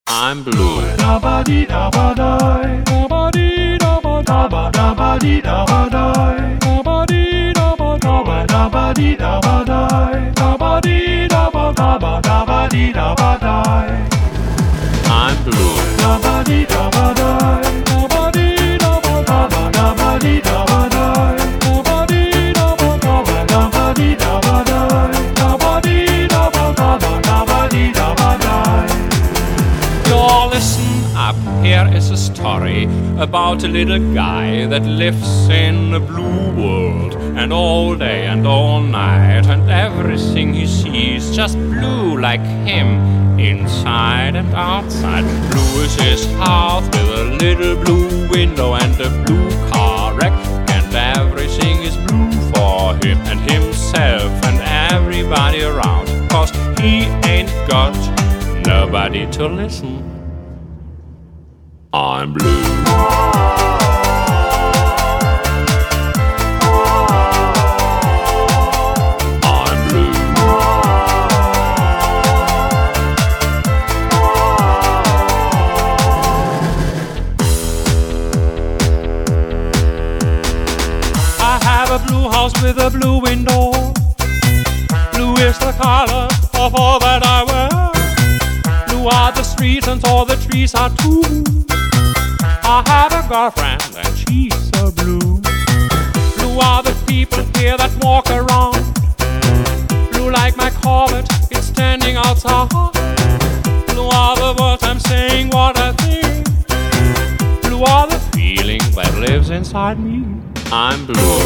I'm blue. I'm blue. Y'all listen up, here is a story about a little guy that lives in a blue world. And all day and all night, and everything he sees just blue like him, inside and outside. Blue is his house with a little blue window and a blue car wreck. And everything is blue for him and himself and everybody around, 'cause he ain't got nobody to listen. I'm blue. Blue house with a blue window. Blue is the color of all that I wear. Blue are the streets and all the trees are too. I have a girlfriend and she's so blue. Blue are the people here that walk around. Blue like my Corvette, it's standing outside. Blue are the words I'm saying, what I think. Blue are the feeling that lives inside me. I'm blue.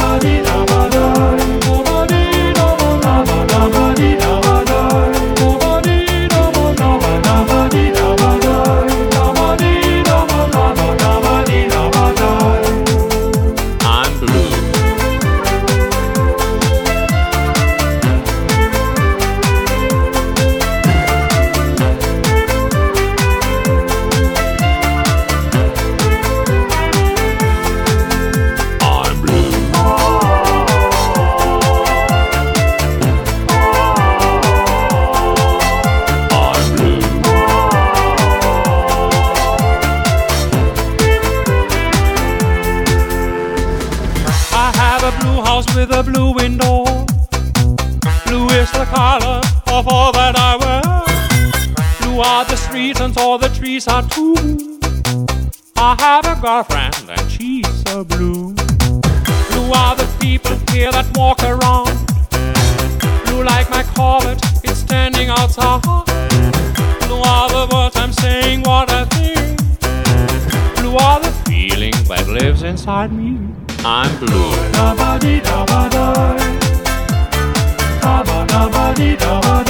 Blue house with a blue window. Blue is the color of all that I wear. Blue are the streets and all the trees are too. I have a girlfriend and she's so blue. Blue are the people here that walk around. Blue like my Corvette, it's standing outside. Blue are the words I'm saying, what I think. Blue are the feeling that lives inside me. I'm blue. Da ba dee da ba da, da ba da ba dee da ba da.